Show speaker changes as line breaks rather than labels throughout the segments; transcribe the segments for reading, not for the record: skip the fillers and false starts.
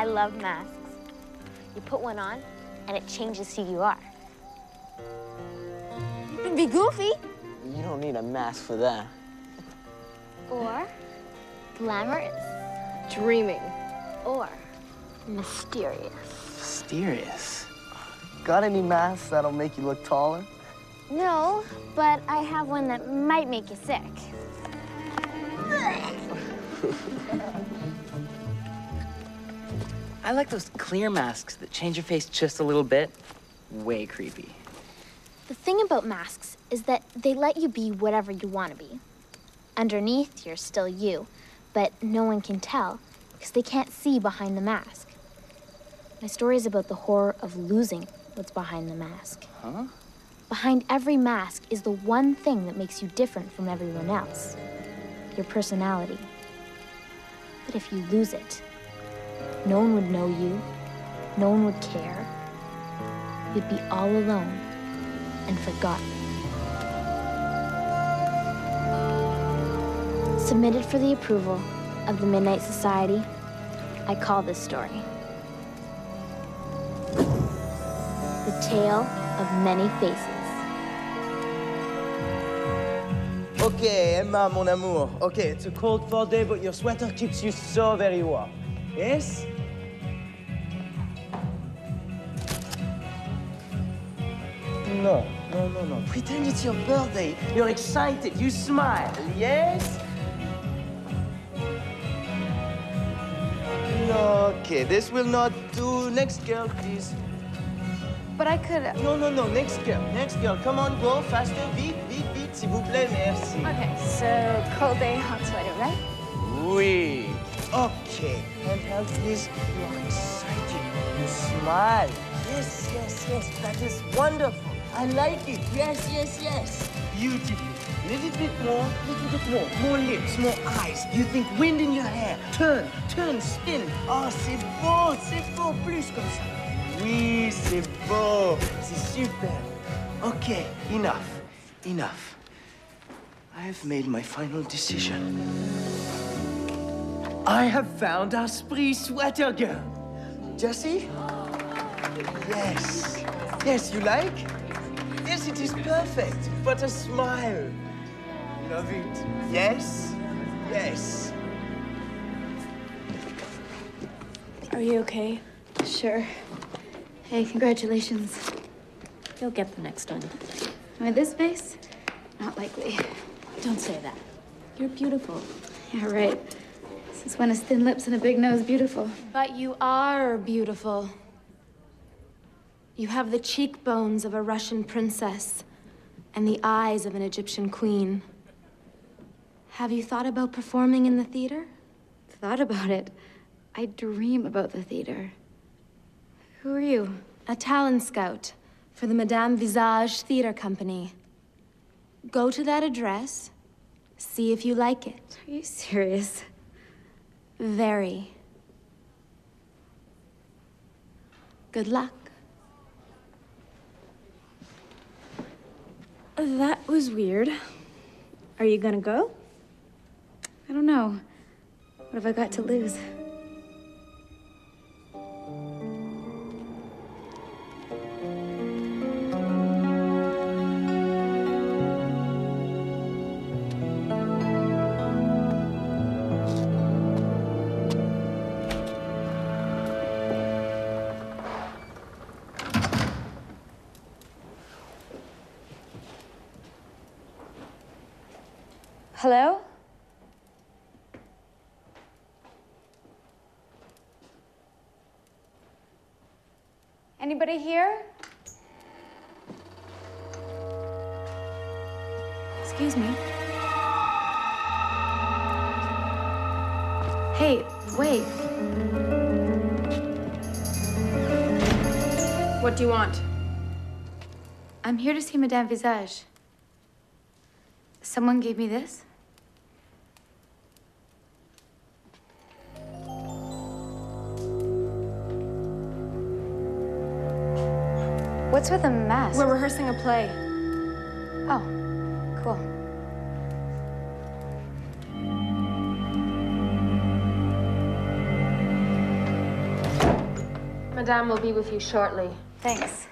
I love masks. You put one on, and it changes who you are. You can be goofy.
You don't need a mask for that.
Or glamorous.
Dreaming.
Or mysterious.
Mysterious? Got any masks that'll make you look taller?
No, but I have one that might make you sick.
I like those clear masks that change your face just a little bit. Way creepy.
The thing about masks is that they let you be whatever you want to be. Underneath, you're still you, but no one can tell because they can't see behind the mask. My story is about the horror of losing what's behind the mask.
Huh?
Behind every mask is the one thing that makes you different from everyone else. Your personality. But if you lose it, no one would know you, no one would care. You'd be all alone and forgotten. Submitted for the approval of the Midnight Society, I call this story The Tale of Many Faces.
Okay, Emma, mon amour. Okay, it's a cold fall day, but your sweater keeps you so very warm. Yes? No. Pretend it's your birthday. You're excited. You smile. Yes? No, okay, this will not do. Next girl, please.
But I could...
No. Next girl. Come on, go faster. Vite, s'il vous plaît. Merci.
Okay, so cold day, hot sweater, right?
Oui. Okay. Handheld, please. You're excited. You smile. Yes. That is wonderful. I like it. Yes. Beautiful. Little bit more. More lips, more eyes. You think wind in your hair. Turn, spin. Oh, c'est beau. Plus comme ça. Oui, c'est beau. C'est super. Okay, enough. I have made my final decision. I have found our spree sweater girl. Jessie? Yes, you like? Yes, it is perfect. But a smile. Love it. Yes.
Are you okay?
Sure. Hey, congratulations.
You'll get the next one.
With this face? Not likely.
Don't say that. You're beautiful.
Yeah, right. Since when is thin lips and a big nose beautiful?
But you are beautiful. You have the cheekbones of a Russian princess and the eyes of an Egyptian queen. Have you thought about performing in the theater?
Thought about it. I dream about the theater. Who are you?
A talent scout for the Madame Visage Theater Company. Go to that address, see if you like it.
Are you serious?
Very. Good luck. That was weird. Are you gonna go?
I don't know. What have I got to lose? Hello? Anybody here? Excuse me. Hey, wait.
What do you want?
I'm here to see Madame Visage. Someone gave me this. What's with a mask?
We're rehearsing a play.
Oh, cool.
Madame will be with you shortly.
Thanks.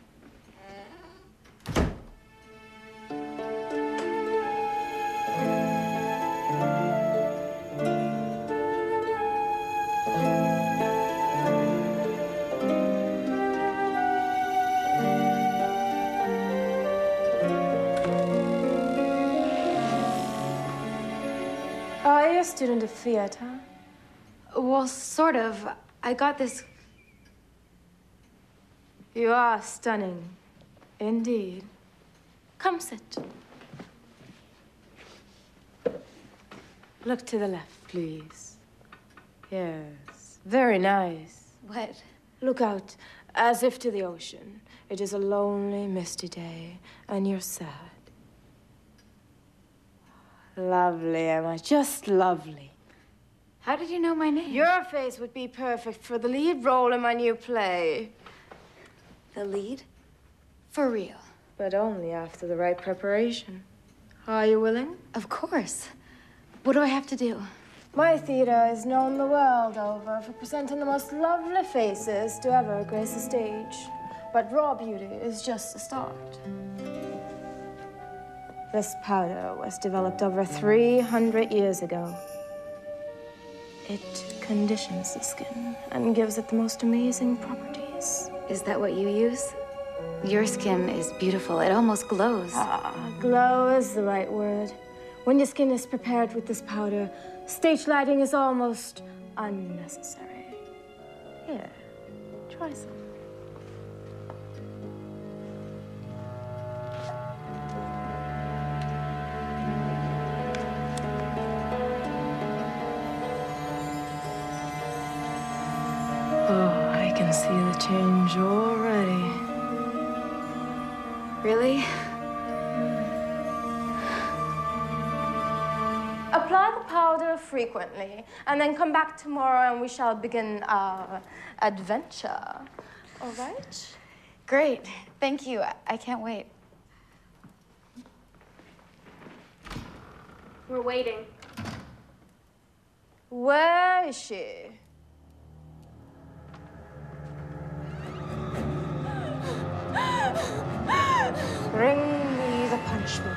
Are you a student of theater?
Well, sort of. I got this.
You are stunning. Indeed. Come sit. Look to the left, please. Yes. Very nice.
What?
Look out, as if to the ocean. It is a lonely, misty day, and you're sad. Lovely, Emma. Just lovely.
How did you know my name?
Your face would be perfect for the lead role in my new play.
The lead? For real?
But only after the right preparation. Are you willing?
Of course. What do I have to do?
My theater is known the world over for presenting the most lovely faces to ever grace the stage. But raw beauty is just the start. This powder was developed over 300 years ago. It conditions the skin and gives it the most amazing properties.
Is that what you use? Your skin is beautiful. It almost glows.
Glow is the right word. When your skin is prepared with this powder, stage lighting is almost unnecessary. Here, try some. Oh, I can see the change already.
Really?
Apply the powder frequently, and then come back tomorrow and we shall begin our adventure. All right?
Great. Thank you. I can't wait.
We're waiting. Where is she? Bring me the punishment.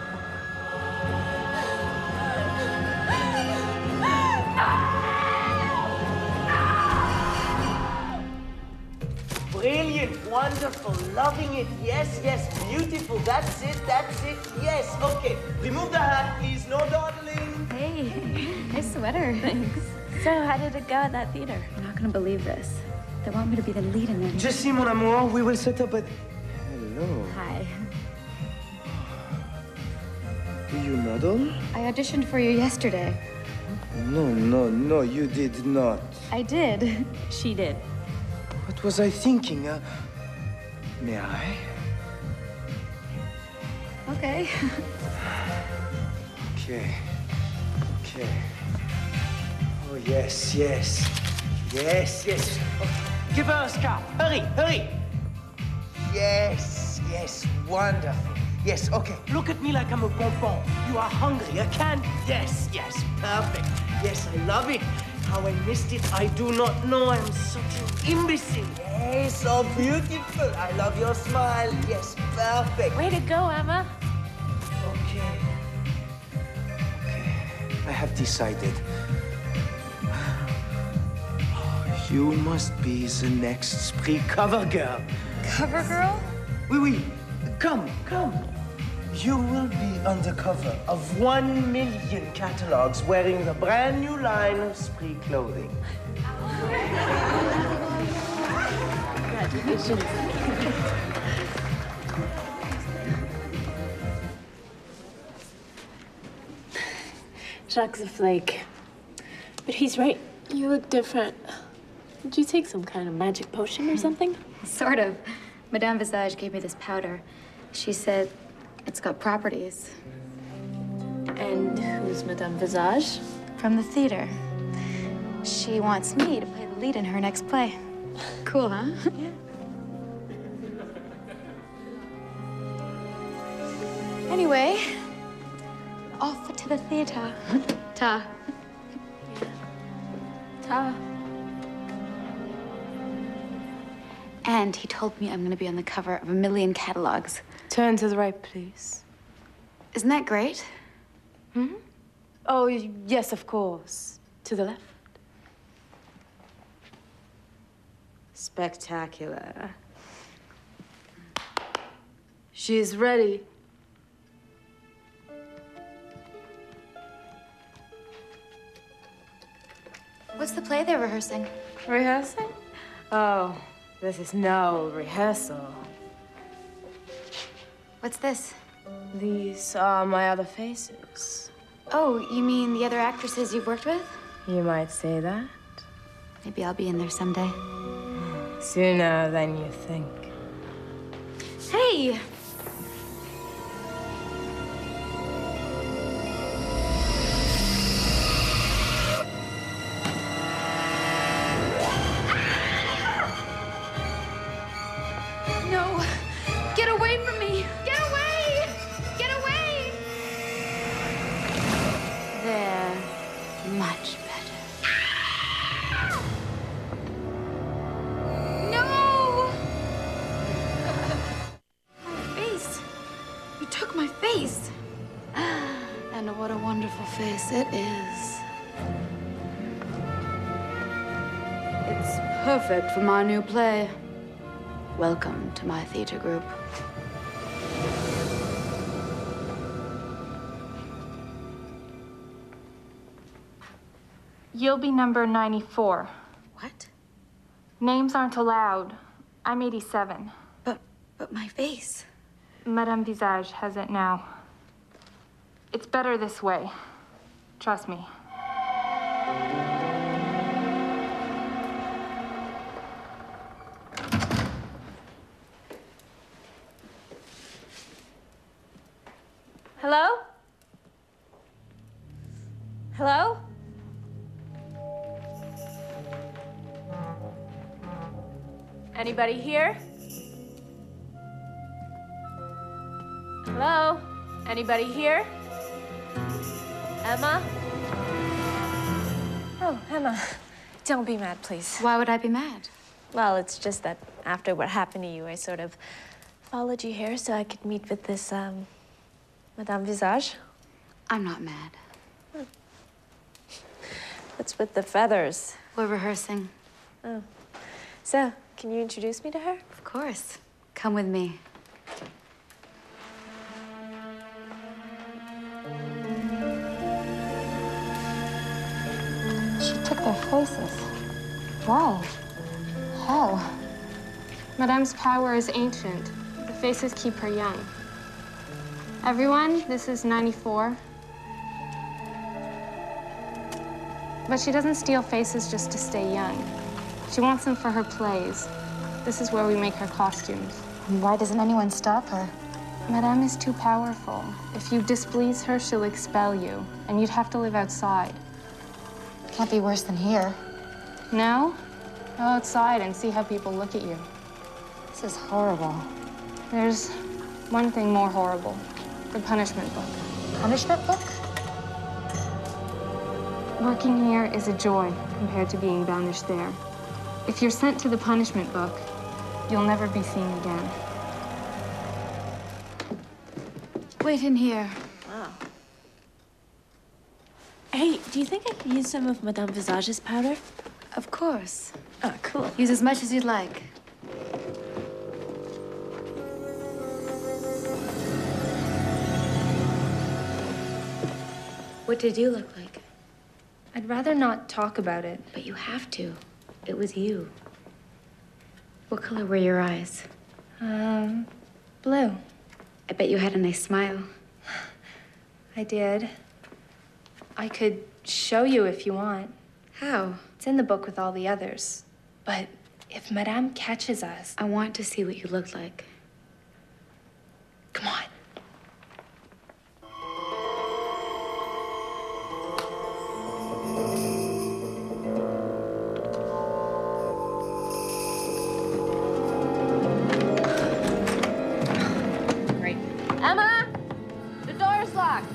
Brilliant, wonderful, loving it. Yes, yes, beautiful. That's it, yes. Okay, remove the hat, please. No dawdling.
Hey, nice sweater.
Thanks. So, how did it go at that theater?
You're not gonna believe this. They want me to be the lead in it.
Je sais, mon amour. We will set up a... Hello.
Hi.
Do you model?
I auditioned for you yesterday.
No, you did not.
I did.
She did.
What was I thinking? May I?
Okay.
Okay. Oh, yes. Okay. Give her a scarf. Hurry. Yes, wonderful. Yes, okay. Look at me like I'm a bonbon. You are hungry, a candy. Yes, perfect. Yes, I love it. How I missed it, I do not know. I'm such an imbecile. Yes, so beautiful. I love your smile. Yes, perfect.
Way to go, Emma.
Okay. I have decided. You must be the next Spree cover girl.
Cover girl?
Oui. Come. You will be on the cover of 1 million catalogs wearing the brand new line of Spree clothing.
Congratulations. Jacques a flake. But he's right. You look different. Did you take some kind of magic potion or something?
Sort of. Madame Visage gave me this powder. She said it's got properties.
And who's Madame Visage?
From the theater. She wants me to play the lead in her next play. Cool, huh?
Yeah.
Anyway, off to the theater. Ta.
Ta.
And he told me I'm gonna be on the cover of 1,000,000 catalogs.
Turn to the right, please.
Isn't that great?
Hmm? Oh, yes, of course. To the left. Spectacular. She's ready.
What's the play they're rehearsing?
Rehearsing? Oh, this is no rehearsal.
What's this?
These are my other faces.
Oh, you mean the other actresses you've worked with?
You might say that.
Maybe I'll be in there someday.
Sooner than you think.
Hey! No! Get away from me! Get away! Get away! There. Much better. No! My face. You took my face. And what a wonderful face it is. It's perfect for my new play. Welcome to my theater group.
You'll be number 94.
What?
Names aren't allowed. I'm 87.
But my face.
Madame Visage has it now. It's better this way. Trust me. Hello? Hello? Anybody here? Hello? Anybody here? Emma?
Oh, Emma, don't be mad, please.
Why would I be mad?
Well, it's just that after what happened to you, I sort of followed you here so I could meet with this, Madame Visage.
I'm not mad.
What's with the feathers?
We're rehearsing.
Oh. So, can you introduce me to her?
Of course. Come with me.
She took their faces. Why? How? Madame's power is ancient. The faces keep her young. Everyone, this is 94. But she doesn't steal faces just to stay young. She wants them for her plays. This is where we make her costumes.
And why doesn't anyone stop her?
Madame is too powerful. If you displease her, she'll expel you, and you'd have to live outside.
Can't be worse than here.
No? Go outside and see how people look at you.
This is horrible.
There's one thing more horrible. The punishment book.
Punishment book?
Working here is a joy compared to being banished there. If you're sent to the punishment book, you'll never be seen again.
Wait in here.
Wow. Hey, do you think I could use some of Madame Visage's powder?
Of course.
Oh, cool.
Use as much as you'd like. What did you look like?
I'd rather not talk about it.
But you have to. It was you. What color were your eyes?
Blue.
I bet you had a nice smile.
I did. I could show you if you want.
How?
It's in the book with all the others. But if Madame catches us...
I want to see what you look like.
Come on. Great.
Emma! The door is locked.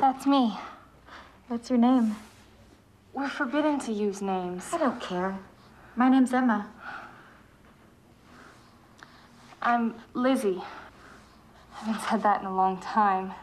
That's me. What's your name? We're forbidden to use names.
I don't care. My name's Emma.
I'm Lizzie. I haven't said that in a long time.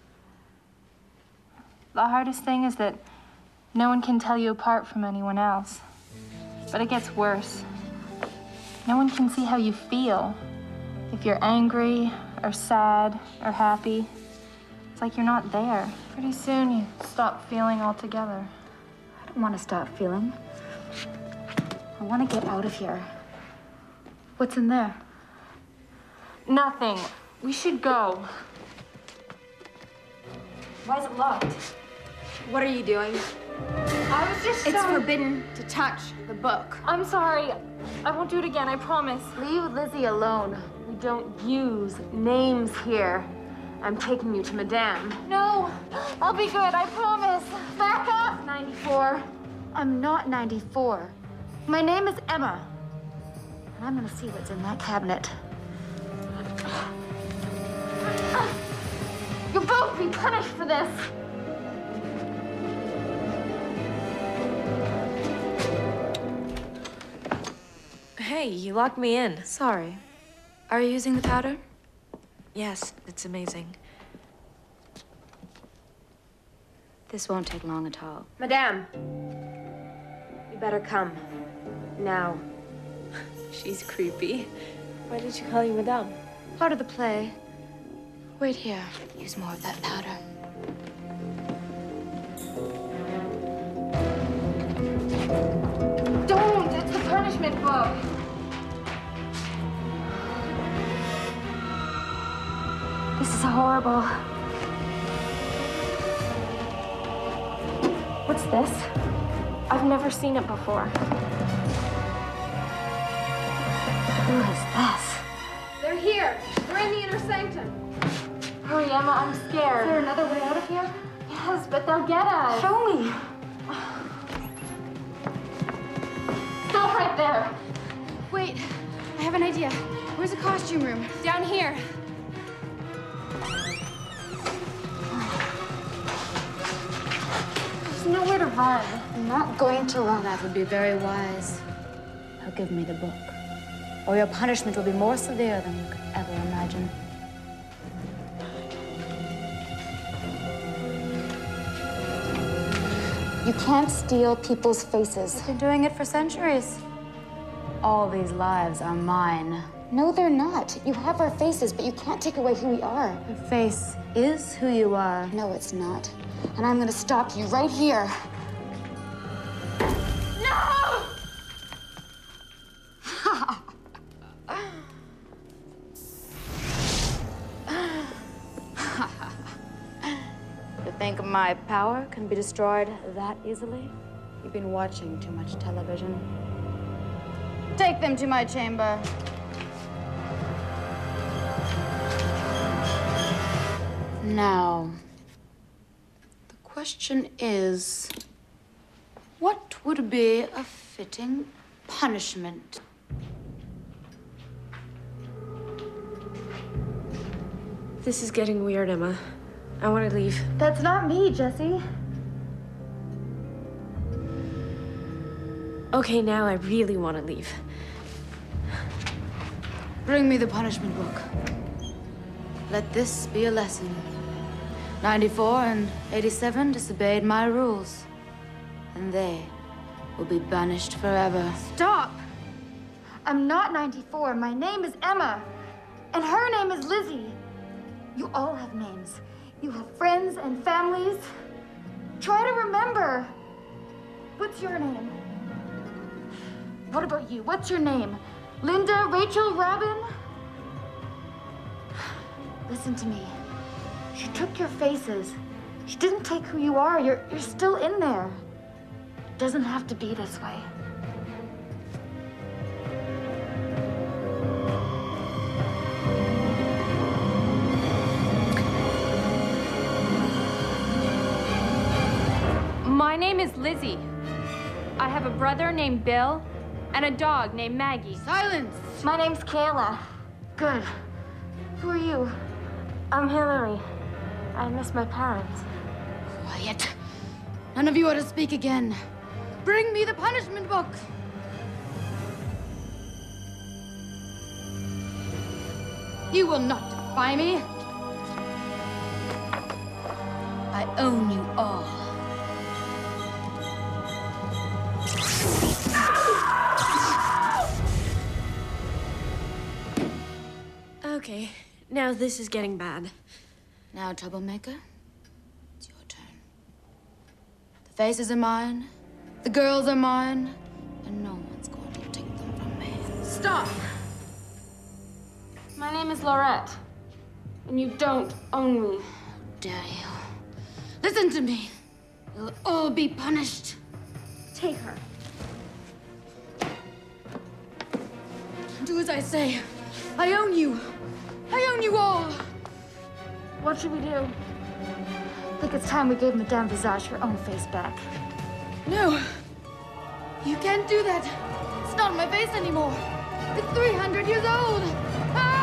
The hardest thing is that no one can tell you apart from anyone else. But it gets worse. No one can see how you feel. If you're angry, or sad, or happy. It's like you're not there. Pretty soon you stop feeling altogether.
I don't want to stop feeling. I want to get out of here. What's in there?
Nothing. We should go.
Why is it locked?
What are you doing?
I was just
It's forbidden to touch the book.
I'm sorry. I won't do it again, I promise.
Leave Lizzie alone.
We don't use names here. I'm taking you to Madame.
No, I'll be good, I promise. Back up! 94. I'm not 94. My name is Emma. And I'm gonna see what's in that cabinet.
You'll both be punished for this.
Hey, you locked me in.
Sorry. Are you using the powder?
Yes, it's amazing.
This won't take long at all.
Madame, you better come. Now.
She's creepy. Why did you call you Madame?
Part of the play. Wait here. Use more of that powder.
Don't! It's the punishment book.
This is horrible.
What's this? I've never seen it before.
Who is this?
They're here. We're in the inner sanctum.
Hurry, Emma, I'm scared.
Is there another way out of here?
Yes, but they'll get us.
Show me.
Stop right there.
Wait, I have an idea. Where's the costume room? Down here.
There's nowhere to run.
I'm not going to run.
That would be very wise. Now give me the book, or your punishment will be more severe than you could ever imagine.
You can't steal people's faces.
I've been doing it for centuries. All these lives are mine.
No, they're not. You have our faces, but you can't take away who we are.
Your face is who you are.
No, it's not. And I'm gonna stop you right here.
No!
You think my power can be destroyed that easily? You've been watching too much television. Take them to my chamber. Now, the question is, what would be a fitting punishment?
This is getting weird, Emma. I want to leave.
That's not me, Jesse.
Okay, now I really want to leave.
Bring me the punishment book. Let this be a lesson. 94 and 87 disobeyed my rules, and they will be banished forever.
Stop! I'm not 94. My name is Emma. And her name is Lizzie. You all have names. You have friends and families. Try to remember. What's your name? What about you? What's your name? Linda, Rachel, Robin? Listen to me. She took your faces. She didn't take who you are. You're still in there. It doesn't have to be this way.
My name is Lizzie. I have a brother named Bill and a dog named Maggie.
Silence!
My name's Kayla. Good. Who are you?
I'm Hillary. I miss my parents.
Quiet. None of you are to speak again. Bring me the punishment book. You will not defy me. I own you all.
Okay, now this is getting bad.
Now, troublemaker, it's your turn. The faces are mine, the girls are mine, and no one's going to take them from me.
Stop! My name is Laurette, and you don't own me.
Dare you? Listen to me. You'll all be punished.
Take her.
Do as I say. I own you. I own you all.
What should we do?
I think it's time we gave Madame Visage her own face back. No. You can't do that. It's not my face anymore. It's 300 years old. Ah!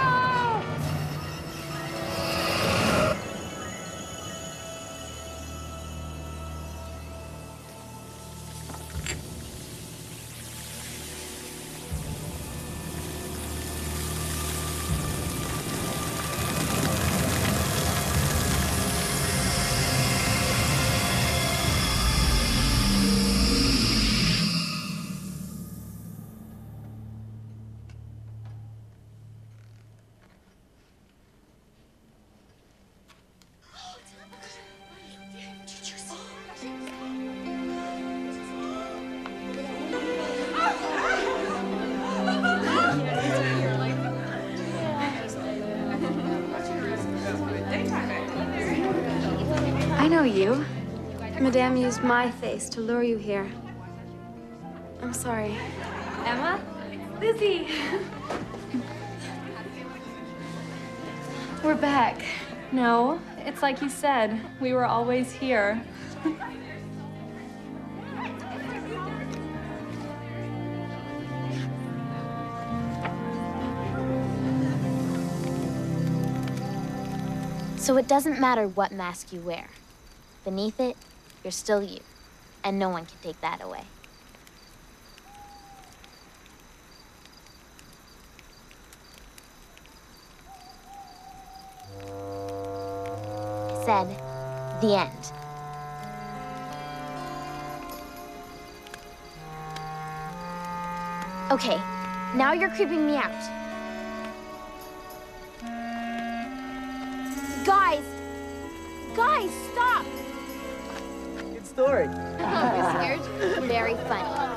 I know you. Madame used my face to lure you here. I'm sorry.
Emma? Lizzie! We're back. No, it's like you said. We were always here.
So it doesn't matter what mask you wear. Beneath it, you're still you, and no one can take that away. I said, the end. Okay, now you're creeping me out. Guys, stop!
Good story.
You're scared? Very funny.